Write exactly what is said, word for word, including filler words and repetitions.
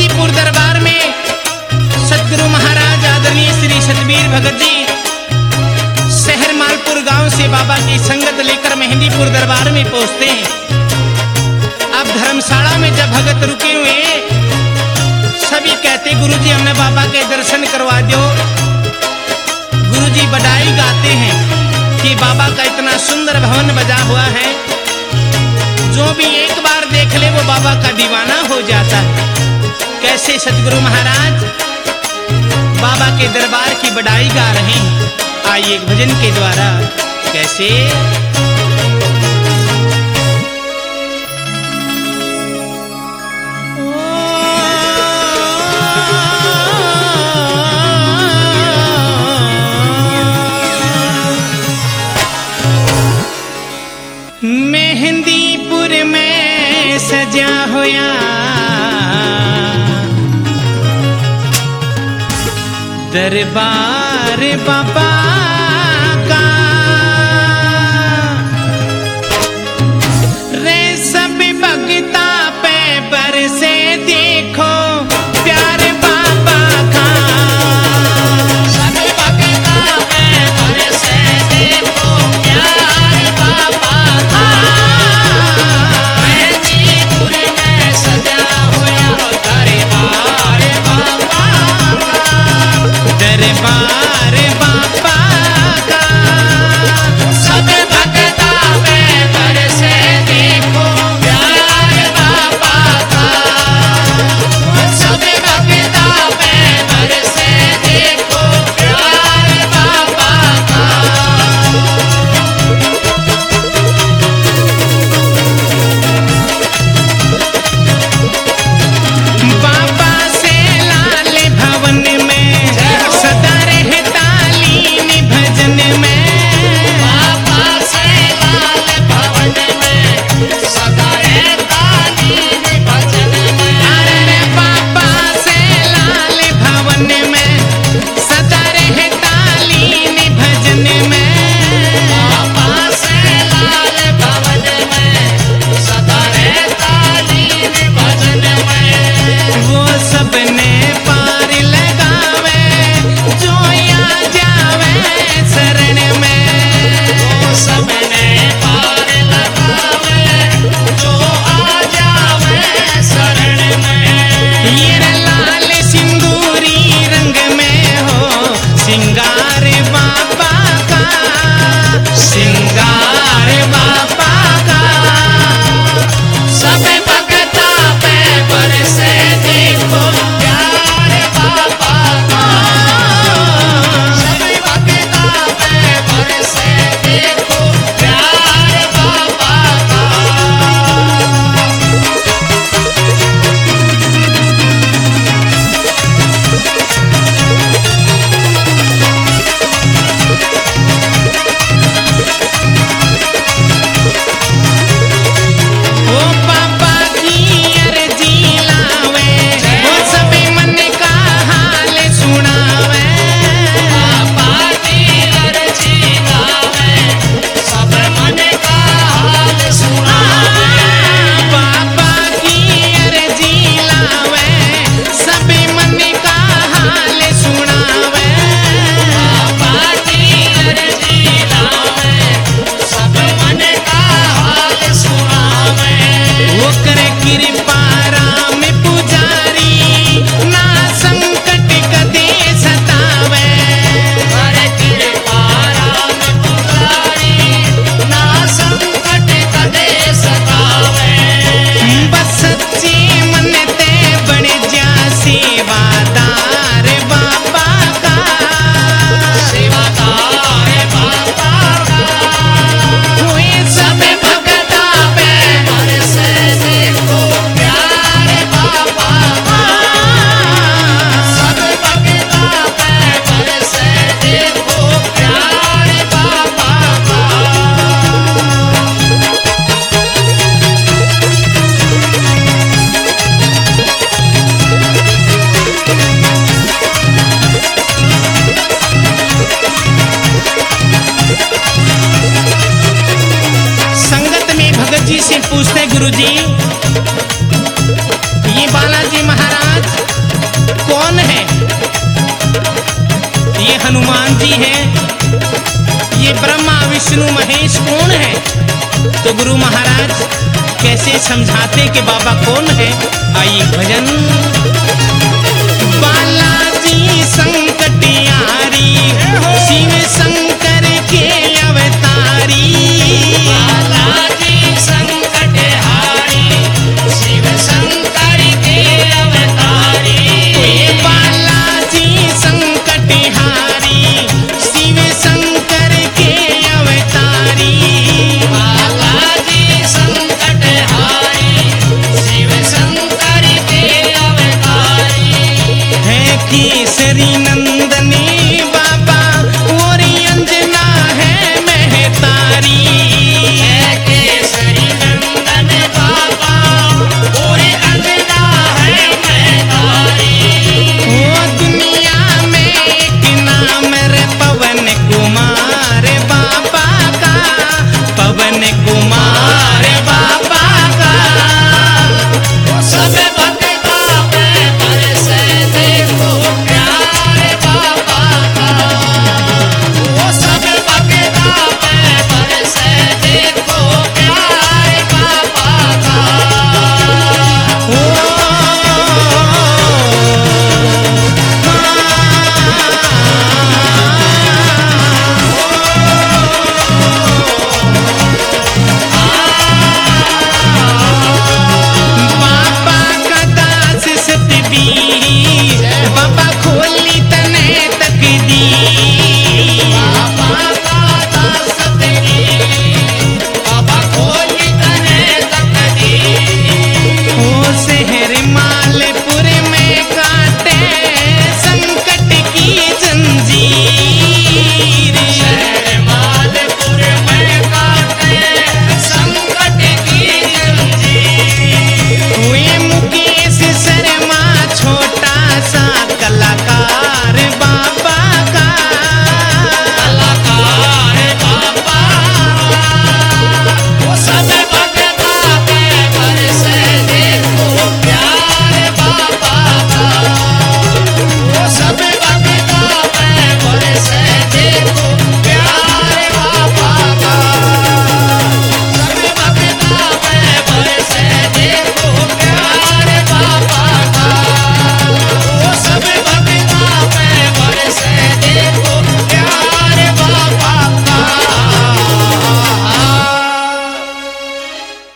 मेहंदीपुर दरबार में सतगुरु महाराज आदरणीय श्री सतबीर भगत जी शहर मालपुर गांव से बाबा की संगत लेकर मेहंदीपुर दरबार में पहुंचते हैं। अब धर्मशाला में जब भगत रुके हुए सभी कहते गुरुजी हमने बाबा के दर्शन करवा दो। गुरुजी बधाई गाते हैं कि बाबा का इतना सुंदर भवन बजा हुआ है, जो भी एक बार देख ले वो बाबा का दीवाना हो जाता है। कैसे सतगुरु महाराज बाबा के दरबार की बड़ाई गा रहे हैं। आइए एक भजन के द्वारा कैसे मेहंदीपुर में सजा होया दरबार बाबा का, रे सब भगता पे बरसे देखो प्यार बाबा का। सब भगता पे बरसे देखो प्यार बाबा का। मेहंदीपुर में सजा होया दरबार बाबा का, दरबार बाबा का। सब भगता पे बरसे देखो प्यार बाबा का। सब भगता पे बरसे देखो प्यार बाबा का। बाबा से लाल भवन में सदा रहता लीन भजन में। बाबा से लाल भवन में सदा रहता लीन भजन में। अरे बाबा से लाल भवन में सदा रहता लीन भजन में। बाबा से लाल भवन में सदा रहता लीन भजन में। वो सबने पार लगावे जो आ जावे शरण में। वो सबने पार लगावे जो आ जावे शरण में। ये लाल सिंदूरी रंग में हो सिंगार बाबा का, सिंगार बाबा का। सब भगता पे बरसे देखो प्यार बाबा का। सब भगता पे बरसे देखो प्यार बाबा का। ओ बाबा की अर्जी लावे वो सभी मन का हाल सुनावे। बाबा की अर्जी लावे सब मन का हाल सुनावे। बाबा की अर्जी लावे सभी मन का हाल सुनावे। बाबा की अर्जी लावे सब मन का हाल सुनावे। वो करे कृपा राम पुजारी ना संकट कदे सतावे। करे कृपा राम पुजारी ना संकट कदे सतावे। बस सच्चे मन ते बन जा सेवादार बाबा का, सेवादार बाबा का। हुए सब भगता पे बरसे देखो प्यार बाबा का। सब भगता पे बरसे देखो प्यार बाबा का। संगत में भगत जी से पूछते गुरुजी ये बालाजी महाराज कौन है? ये हनुमान जी हैं। ये ब्रह्मा विष्णु महेश कौन है? तो गुरु महाराज कैसे समझाते कि बाबा कौन है? आइए भजन। बालाजी संकटियारी, शिव शंकर के अवतारी। बालाजी संकटहारी, शिव शंकर के अवतारी। ये बालाजी संकटहारी, शिव शंकर के अवतारी। बालाजी संकटहारी, शिव शंकर के अवतारी। है केसरी